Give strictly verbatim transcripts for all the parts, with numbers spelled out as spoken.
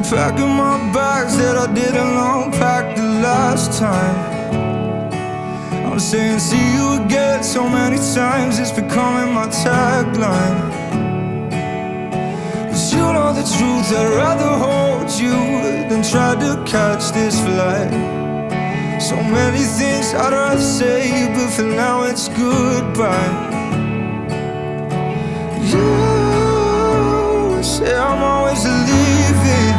Packing my bags that I didn't unpack the last time. I'm saying see you again so many times, it's becoming my tagline. Cause you know the truth, I'd rather hold you than try to catch this flight. So many things I'd rather say, but for now it's goodbye. You say I'm always leaving.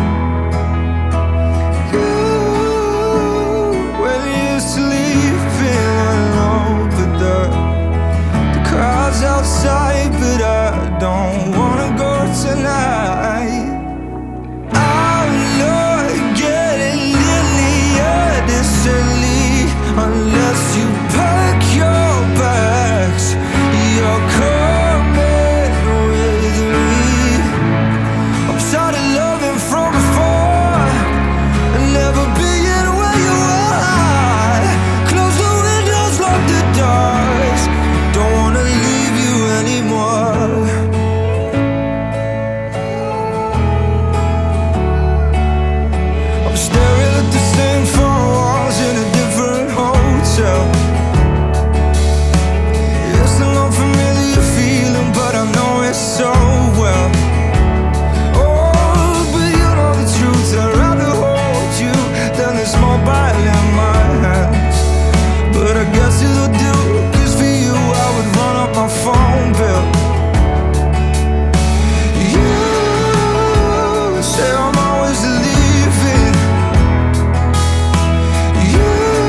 You, when you're sleeping alone, but the, the crowd's outside, but I don't wanna go tonight. I'm not getting nearly decently unless you pack your bags. You're coming with me. I'm tired of loving from before and never being where you are. Close the windows, lock the doors. Don't wanna leave you anymore. I'm staring at the same four walls in a different hotel. It's an unfamiliar feeling, but I know it so well. Oh, but you know the truth, I'd rather hold you than this mobile in my hands. But I guess it'll do, cause for you I would run up my phone bill. You say I'm always leaving. You,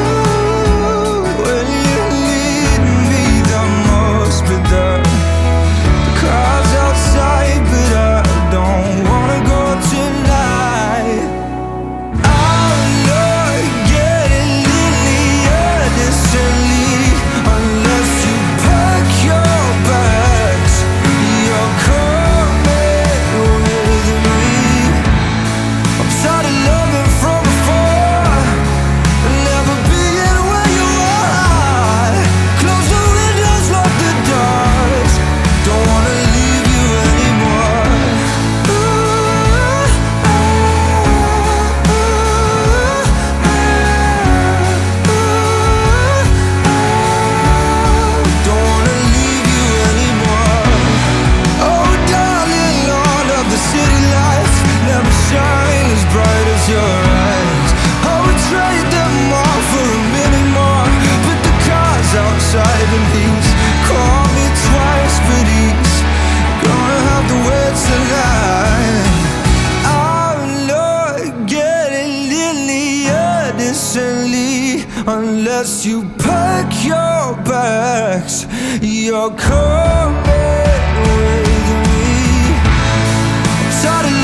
when you lead me, that must be the, the crowd's outside, but I don't wanna go tonight. I'm not getting nearly decently unless you pack your bags. You're coming with me. I'm tired of loving from before and never being where you are. Close the windows, lock the doors. Don't wanna leave you anymore. Ooh, ah, ooh, ah, ooh, ah. Don't wanna leave you anymore. Oh darling, Lord of the city lights never shine as bright as your eyes. I would trade them all for a minute more, but the car's outside and he's called me twice, but he's gonna have to wait tonight. I'm not getting nearly decently unless you pack your bags. You're coming with me. I'm tired of